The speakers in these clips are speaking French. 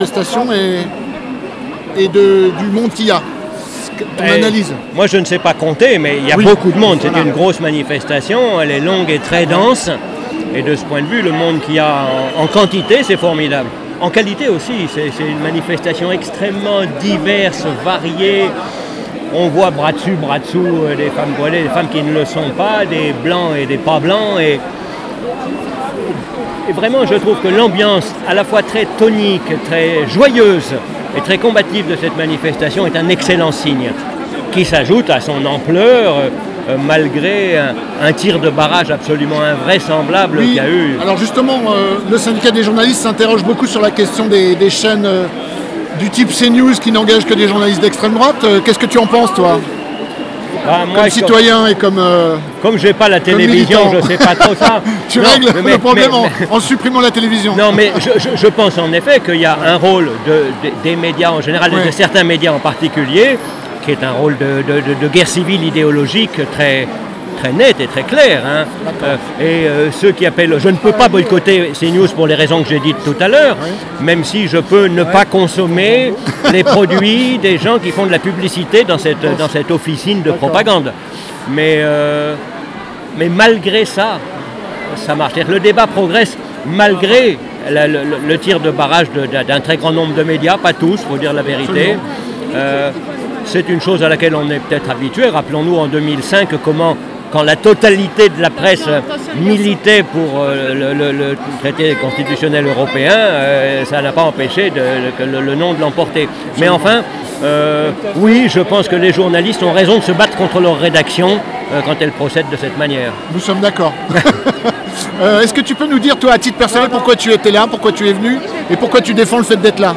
manifestation et du monde qu'il y a. Ton analyse. Moi, je ne sais pas compter, mais il y a beaucoup de monde. C'est une grosse manifestation, elle est longue et très dense. Et de ce point de vue, le monde qu'il y a en quantité, c'est formidable. En qualité aussi, c'est une manifestation extrêmement diverse, variée. On voit bras dessus, bras dessous, des femmes voilées, des femmes qui ne le sont pas, des blancs et des pas blancs. Et vraiment, je trouve que l'ambiance, à la fois très tonique, très joyeuse et très combative de cette manifestation est un excellent signe, qui s'ajoute à son ampleur, malgré un tir de barrage absolument invraisemblable qu'il y a eu. Alors justement, le syndicat des journalistes s'interroge beaucoup sur la question des chaînes du type CNews qui n'engagent que des journalistes d'extrême droite. Qu'est-ce que tu en penses, toi ? Comme citoyen et comme je n'ai pas la télévision, je ne sais pas trop ça. Tu règles le problème en supprimant la télévision. Non, mais je pense en effet qu'il y a un rôle des médias en général, et de certains médias en particulier, qui est un rôle de guerre civile idéologique très net et très clair. Ceux qui appellent... Je ne peux pas boycotter CNews pour les raisons que j'ai dites tout à l'heure, même si je peux ne pas consommer les produits des gens qui font de la publicité dans cette officine de propagande. Mais malgré ça, ça marche. C'est-à-dire que le débat progresse malgré le tir de barrage d'un très grand nombre de médias, pas tous, il faut dire la vérité. C'est une chose à laquelle on est peut-être habitué. Rappelons-nous en 2005 quand la totalité de la presse militait pour le traité constitutionnel européen, ça n'a pas empêché que le non de l'emporter. Mais enfin, oui, je pense que les journalistes ont raison de se battre contre leur rédaction quand elle procède de cette manière. Nous sommes d'accord. Est-ce que tu peux nous dire, toi, à titre personnel, pourquoi tu étais là, pourquoi tu es venu et pourquoi tu défends le fait d'être là ?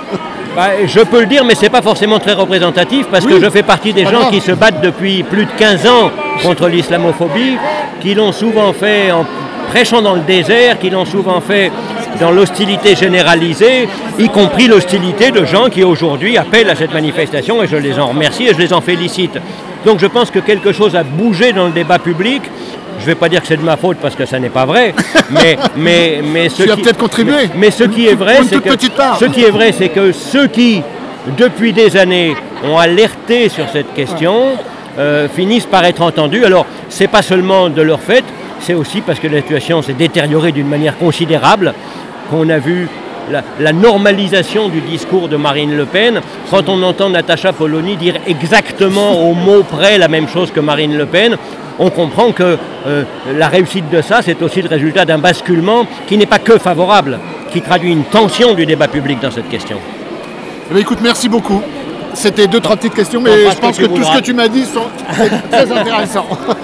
Je peux le dire, mais ce n'est pas forcément très représentatif parce que je fais partie des gens qui se battent depuis plus de 15 ans contre l'islamophobie, qui l'ont souvent fait en prêchant dans le désert, qui l'ont souvent fait dans l'hostilité généralisée, y compris l'hostilité de gens qui aujourd'hui appellent à cette manifestation, et je les en remercie et je les en félicite. Donc je pense que quelque chose a bougé dans le débat public. Je ne vais pas dire que c'est de ma faute parce que ça n'est pas vrai, mais tu as peut-être contribué. Mais ce qui est vrai, c'est que ceux qui, depuis des années, ont alerté sur cette question, finissent par être entendus. Alors, ce n'est pas seulement de leur fait, c'est aussi parce que la situation s'est détériorée d'une manière considérable, qu'on a vu la normalisation du discours de Marine Le Pen. Quand on entend Natacha Polony dire exactement au mot près la même chose que Marine Le Pen, on comprend que la réussite de ça, c'est aussi le résultat d'un basculement qui n'est pas que favorable, qui traduit une tension du débat public dans cette question. Écoute, merci beaucoup. C'était 2-3 petites questions, mais je pense que tout ce que tu m'as dit est très intéressant.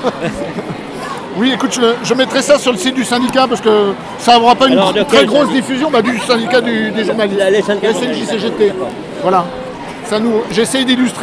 Oui, écoute, je mettrai ça sur le site du syndicat parce que ça n'aura pas une très grosse diffusion du syndicat des journalistes. Les syndicats SNJ-CGT. Voilà. J'essaie d'illustrer.